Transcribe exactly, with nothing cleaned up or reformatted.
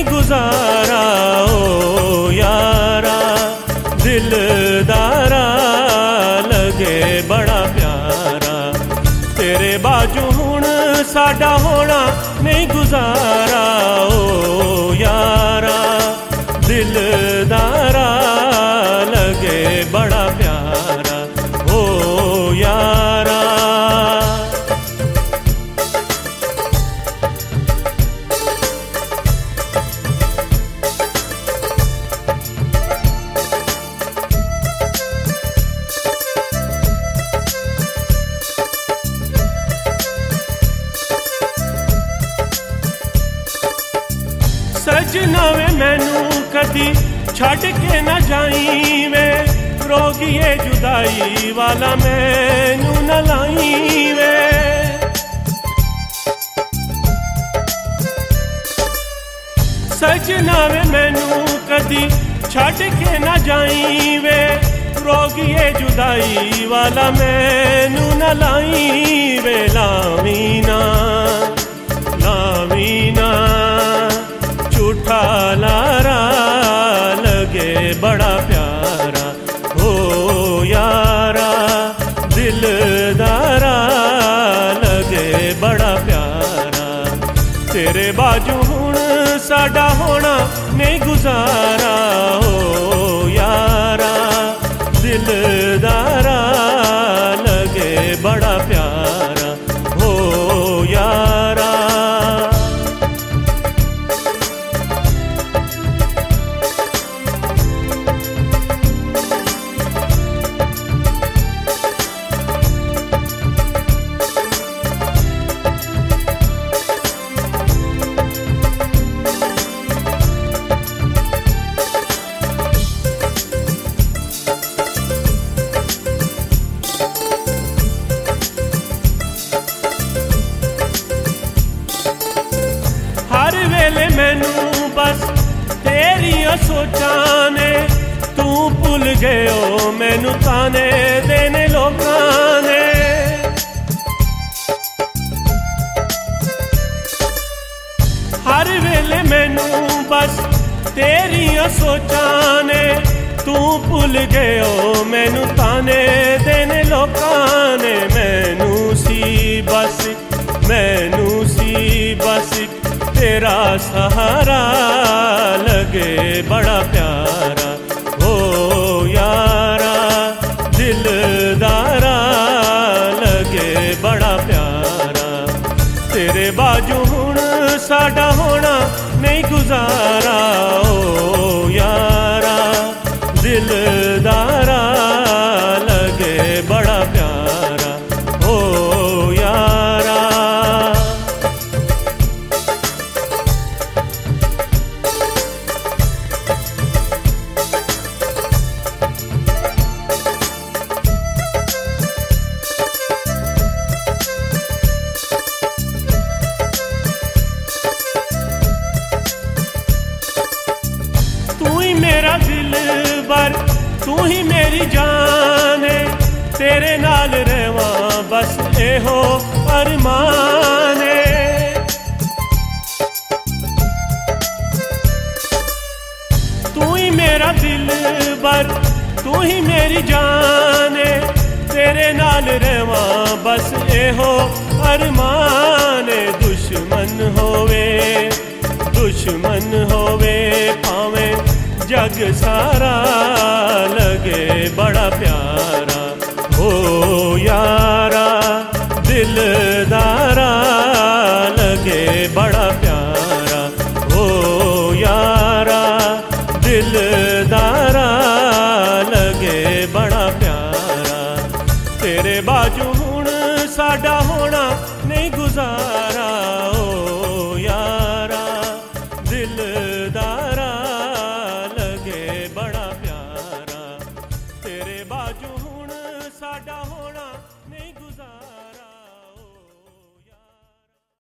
नहीं गुजारा ओ यारा, दिलदारा लगे बड़ा प्यारा। तेरे बाजू हुण साडा होना नहीं गुजारा ओ यारा, दिलदारा लगे बड़ा प्यारा ओ यारा। सजना वे मैनू कदी छड़ के न जाई वे, रोगिए जुदाई वाला मैनू न लाई वे। सजना वे मैनू कदी छड़ के न जाई वे, रोगिए जुदाई वाला मैनू न लाई वे। लावीना लावीना झूठा लारा लगे बड़ा प्यारा हो यारा, दिलदारा लगे बड़ा प्यारा। तेरे बाजू हुण साडा होना नहीं गुजारा हो यारा, दिलदारा लगे बड़ा प्यारा हो यारा। हर वेले मैनू बस तेरिया सोचां ने, तू भुल गयो मैनू ताने देने लोकां ने। हर वेले मैनू बस तेरिया सोचां ने, तू भुल गयो मैनू ताने देने लोकां ने। मैनू सी बस मैनू सी बस तेरा सहारा लगे बड़ा प्यारा हो यारा, दिलदारा लगे बड़ा प्यारा। तेरे बाजू हुण साडा होना नहीं गुजारा ओ यारा, दिलदारा लगे बड़ा प्यारा हो यारा। तू ही मेरा दिलबर, तू ही मेरी जान है, तेरे नाल रहवा बस एहो अरमान है। तू ही मेरा दिलबर, तू ही मेरी जान है, तेरे नाल रहवा बस एहो अरमान है। दुश्मन होवे दुश्मन होवे भावें जग सारा लगे बड़ा प्यारा हो यारा, दिलदारा लगे बड़ा प्यारा हो यारा, दिलदारा लगे बड़ा प्यारा। तेरे बाजू हुण साडा होना नहीं गुजारा ओ यारा, दिलदारा लगे बड़ा प्यारा। तेरे बाजू हुण साडा होना